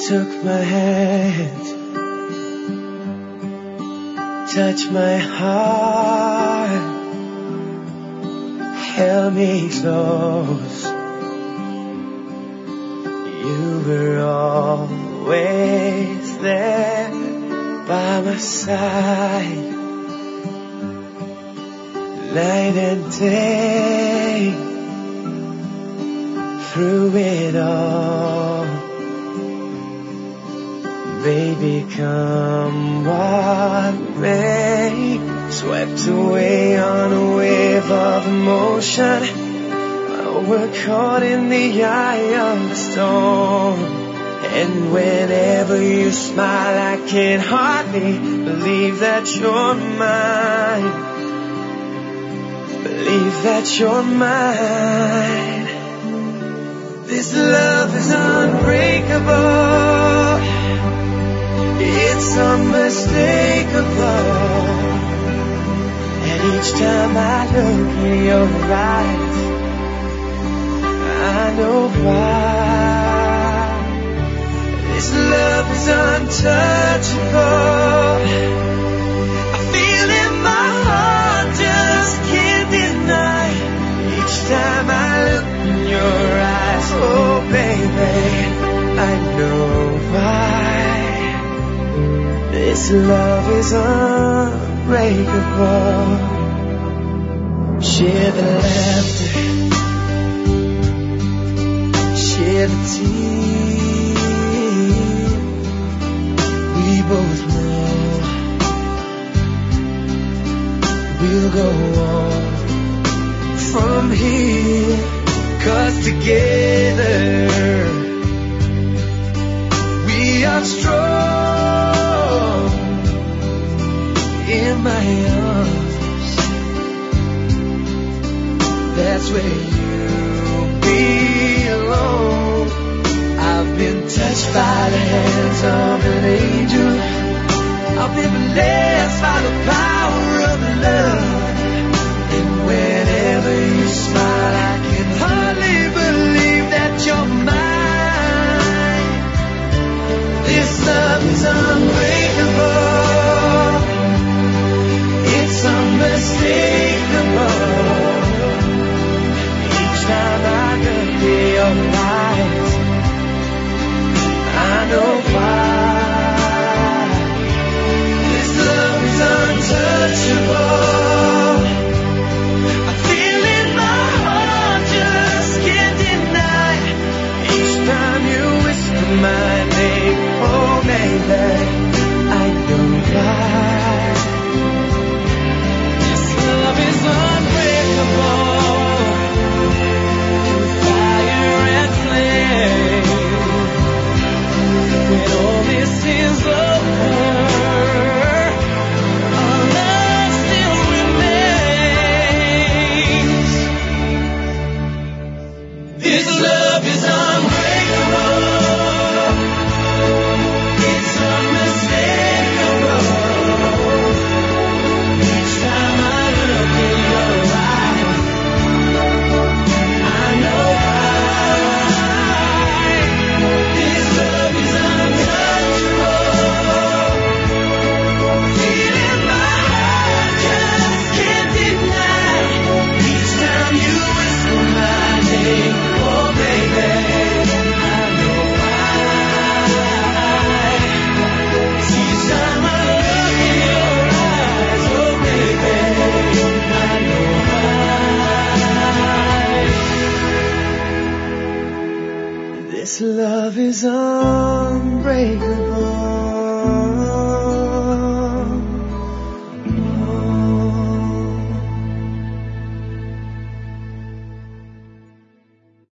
took my hand, touched my heart, held me close. You were always there by my side, night and day, through it all. Baby, come what may, swept away on a wave of emotion. We're caught in the eye of the storm, and whenever you smile I can hardly believe that you're mine. Believe that you're mine. This love is unbreakable, it's unmistakable, and each time I look in your eyes I know why. This love is untouchable, I feel in my heart, just can't deny. Each time I look in your eyes, oh baby, I know why. This love is unbreakable. Share the laughter, share the tears. We both know we'll go on from here, 'cause together we are strong. In my arms, that's where you belong. I've been touched by the hands of an angel, I've been blessed by the power of love, and whenever you smile I can hardly believe that you're mine. This love is unbreakable, it's unmistakable. Each time I look in your eyes I know why. This love is untouchable, I feel in my heart, just can't deny. Each time you whisper my name, oh baby, I know why. This love is unbreakable, fire and flame. When all this is over, our love still remains. This love is unbreakable, it's unmistakable. Each time I look in your eyes, I know why. This love is untouchable, feel in my heart, just can't deny. Each time you whisper my name, oh baby, I know why. Each time I look in your eyes, oh baby, I know why. This love is unbreakable.